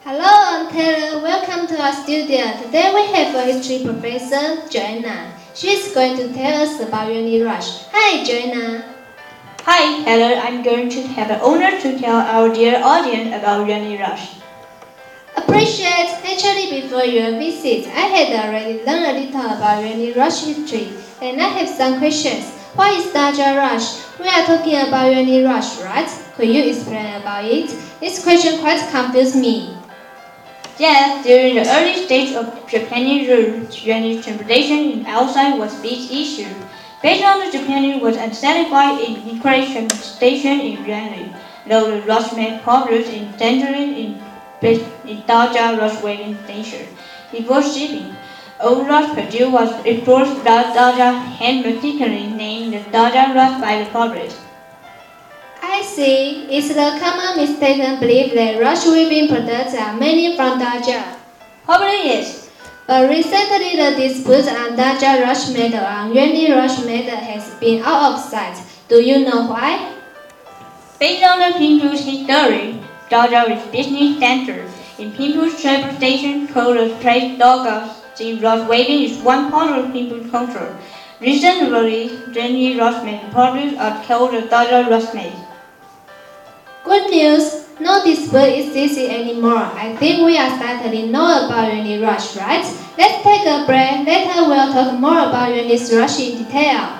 Hello, I'm Taylor. Welcome to our studio. Today we have a history professor, Joanna. She is going to tell us about Uni Rush. Hi, Joanna. Hi, Taylor. I'm going to have the honor to tell our dear audience about Uni Rush. Appreciate. Actually, before your visit, I had already learned a little about Uni Rush history, and I have some questions. What is Daja Rush? We are talking about Uni Rush, right? Could you explain about it? This question quite confused me. Yes, during the early stage of Japanese rule, Chinese transportation outside was a big issue. Based on the Japanese was unsatisfied in increased transportation in Yanli, though the rush made progress in centering in Daja rush waiting station. Before shipping, all rush produced was exported to Daja, hence particularly named the Daja rush by the public. I see. It's the common mistaken belief that rush weaving products are mainly from Daja. Probably yes. But recently the dispute on Daja rush metal and Yuanli rush metal has been out of sight. Do you know why? Based on the Pimpu's history, Daja is business center. In Pimpu's travel station called the Place Dogas, the rush weaving is one part of Pimpu's culture. Recently, Jenny Rushman products are called the Daja Rushmade. Good news! No dispute exists anymore. I think we are starting to know about Yuanli rush, right? Let's take a break. Later we'll talk more about Yuanli's rush in detail.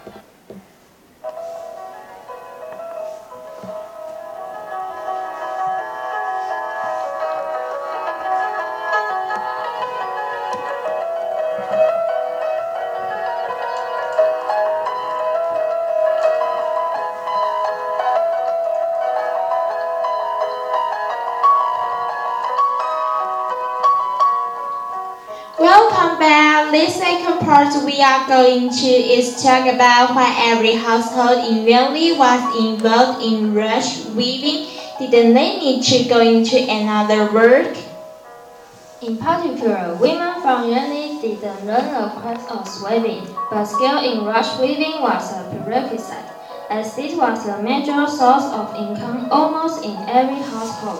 Welcome back. This second part we are going to is talk about why every household in Valley was involved in rush weaving. Didn't they need to go into another work? In particular, women from Yuanli didn't learn the craft of weaving, but skill in rush weaving was a prerequisite, as this was the major source of income almost in every household.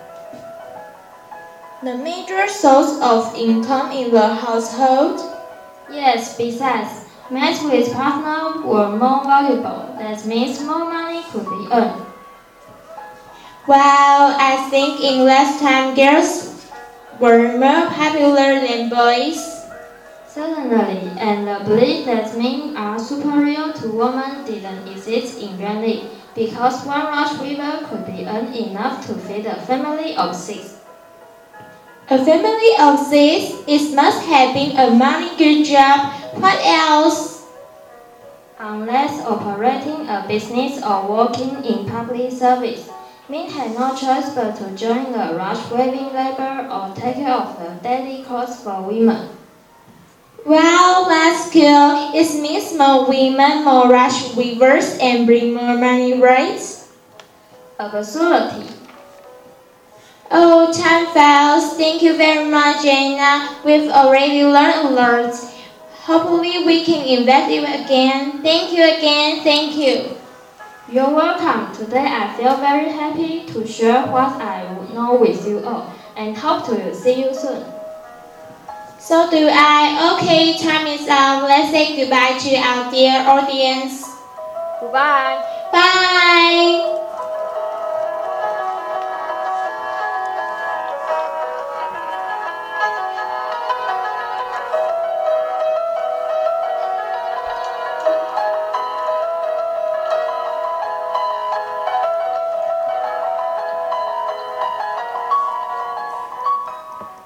The major source of income in the household? Yes, besides, mates with partners were more valuable. That means more money could be earned. Well, I think in last time girls were more popular than boys. Certainly, and the belief that men are superior to women didn't exist in Yuanli, because one rush weaver could be earned enough to feed a family of 6. A family of 6? It must have been a money good job. What else? Unless operating a business or working in public service, men had no choice but to join the rush weaving labor or take care of the daily costs for women. Well, that's cool. It means more women, more rush weavers, and bring more money, right? Absolutely. Oh, time flies. Thank you very much, Anna. We've already learned a lot. Hopefully we can invite you again. Thank you again. Thank you. You're welcome. Today I feel very happy to share what I know with you all, and hope to see you soon. So do I. Okay, time is up. Let's say goodbye to our dear audience. Goodbye. Bye.